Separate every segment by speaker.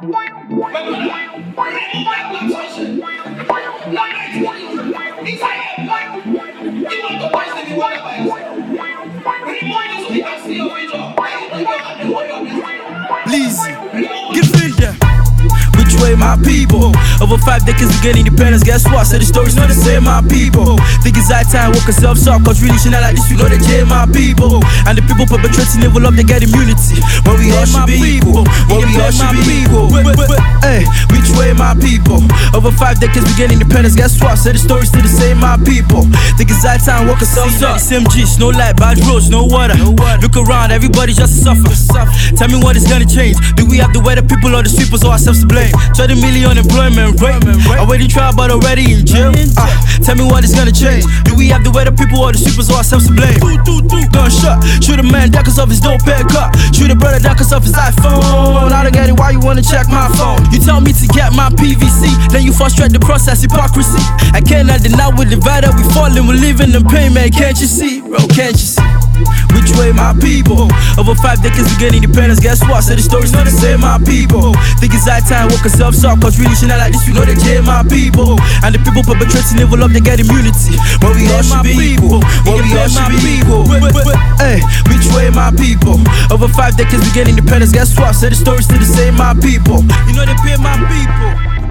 Speaker 1: Which way, my people? Over 5 decades we get independence. Guess what? Say the story's not the same, my people. Think it's high time, work yourself up. Cause really shit not like this, you know they jail my people. And the people perpetrating evil up, they get immunity. When we all should be equal. When we all should be equal. Hey, which way, my people? Over 5 decades we get independence. Guess what? Say the story's still the same, my people. Think it's high time, work yourself up. Same G's, no light, bad roads, no water. Look around, everybody just suffer. Tell me what is gonna change. Do we have the weather people or the sweepers or ourselves to blame? 20 million employment rate. Already tried but already in jail. Tell me what is gonna change. Do we have the weather people or the sweepers or ourselves to blame? Gunshot, shoot a man down cause of his dope haircut. Shoot a brother down cause of his iPhone. I don't get it, why you wanna check my phone? You tell me to get my PVC, then you frustrate the process, hypocrisy. I cannot deny we're divided, we falling, we're living in pain, man. Can't you see, bro, can't you see? Which way, my people? Over 5 decades we get independence. Guess what? Say the story's not the same, my people. Think it's high time, work yourself up. Cause really shit not like this, you know they jail my people. And the people perpetrating evil up, they get immunity. When we all should be equal. When we all should be equal. Hey, which way, my people? Over 5 decades we get independence. Guess what? Say the story's still the same, my people. You know they pay my people.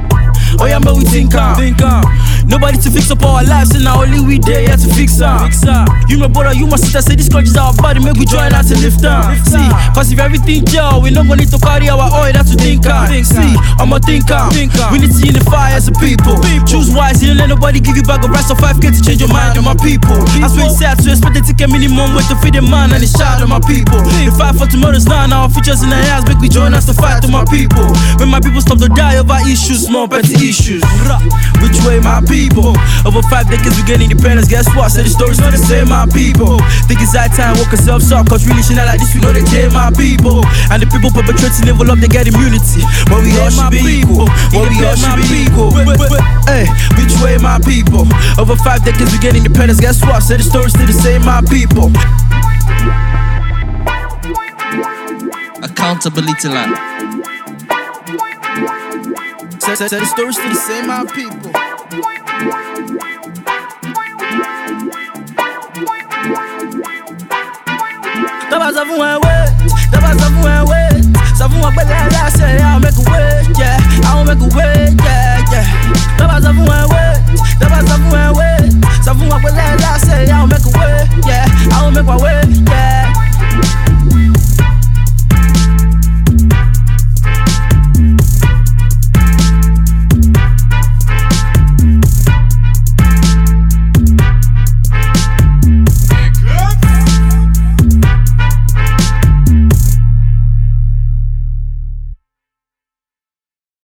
Speaker 1: Oh yeah, but we think nobody to fix up our lives, and now only we there, yeah, to fix up. You my brother, you my sister, say this country's our body, make we join out to lift up. See, cause if everything gel, we not gonna need to carry our oil, that's to think on. See, I'm a thinker. We need to unify as a people. Choose wise, you don't let nobody give you back a price of 5K to change your mind on my people. That's why it's sad to expect to take a minimum way to feed the man and the child of my people. The fight for tomorrow's now, our futures in the hands, make we join us to fight to my people. When my people stop to die over issues, small petty issues. Which way, my people? Over 5 decades we get independence. Guess what? Say the story's not the same, my people. Think it's high time, work yourself up. Cause really shit not like this, we know they jail my people. And the people perpetrating evil up, they get immunity. When we all should be equal. When we all should be equal. Hey, which way, my people? Over 5 decades we get independence. Guess what? Say the story's still the same, my people.
Speaker 2: Accountability line.
Speaker 1: Say the story's still the same, my people. D'abord, ça vous un ouais. D'abord, ça vous un ouais. Ça vous un bel là, c'est